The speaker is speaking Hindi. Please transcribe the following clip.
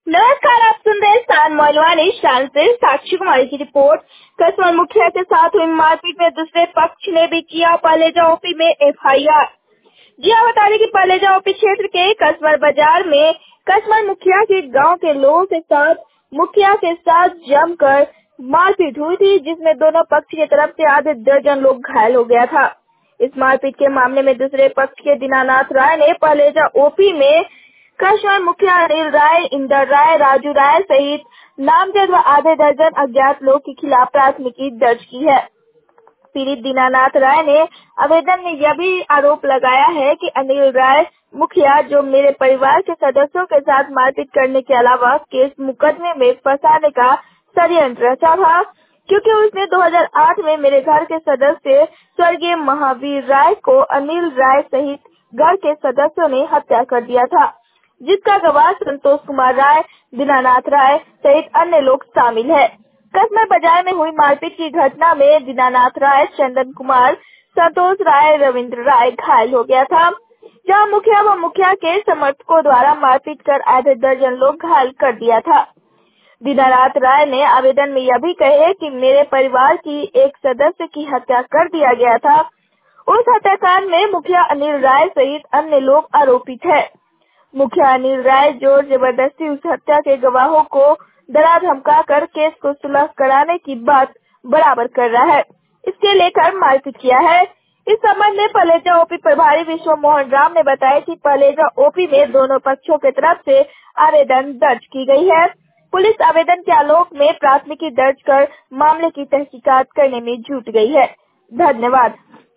नमस्कार, आप सुन रहे हैं स्थान मोहलवानी शान से साक्षी कुमारी की रिपोर्ट। कस्बा मुखिया के साथ हुई मारपीट में दूसरे पक्ष ने भी किया पलेजा ओपी में एफआईआर। जी हाँ, बता दें कि पलेजा ओपी क्षेत्र के कसमर बाजार में कसमर मुखिया के गांव के लोगों के साथ मुखिया के साथ जमकर मारपीट हुई थी, जिसमें दोनों पक्ष की तरफ से आधे दर्जन लोग घायल हो गया था। इस मारपीट के मामले में दूसरे पक्ष के दीनानाथ राय ने पलेजा ओपी में कसमर मुखिया अनिल राय, इंदर राय, राजू राय सहित नामजद व आधे दर्जन अज्ञात लोग के खिलाफ प्राथमिकी दर्ज की है। पीड़ित दीनानाथ राय ने आवेदन में यह भी आरोप लगाया है कि अनिल राय मुखिया, जो मेरे परिवार के सदस्यों के साथ मारपीट करने के अलावा केस मुकदमे में फंसाने का षड्यंत्र रचा था, क्योंकि उसने 2008 में मेरे घर के सदस्य स्वर्गीय महावीर राय को अनिल राय सहित घर के सदस्यों ने हत्या कर दिया था, जिसका गवाह संतोष कुमार राय, दीनानाथ राय सहित अन्य लोग शामिल है। कसमर बाजार में हुई मारपीट की घटना में दीनानाथ राय, चंदन कुमार, संतोष राय, रविंद्र राय घायल हो गया था, जहां मुखिया व मुखिया के समर्थकों द्वारा मारपीट कर आधे दर्जन लोग घायल कर दिया था। दीनानाथ राय ने आवेदन में यह भी कहे कि मेरे परिवार की एक सदस्य की हत्या कर दिया गया था। उस हत्याकांड में मुखिया अनिल राय सहित अन्य लोग आरोपित है। मुखिया अनिल राय जोर जबरदस्ती उस हत्या के गवाहों को डरा धमका कर केस को सुलह कराने की बात बराबर कर रहा है, इसके लेकर मारपीट किया है। इस संबंध में पलेजा ओपी प्रभारी विश्व मोहन राम ने बताया कि पलेजा ओपी में दोनों पक्षों की तरफ से आवेदन दर्ज की गई है। पुलिस आवेदन के आलोक में प्राथमिकी दर्ज कर मामले की तहकीकात करने में जुट गई है। धन्यवाद।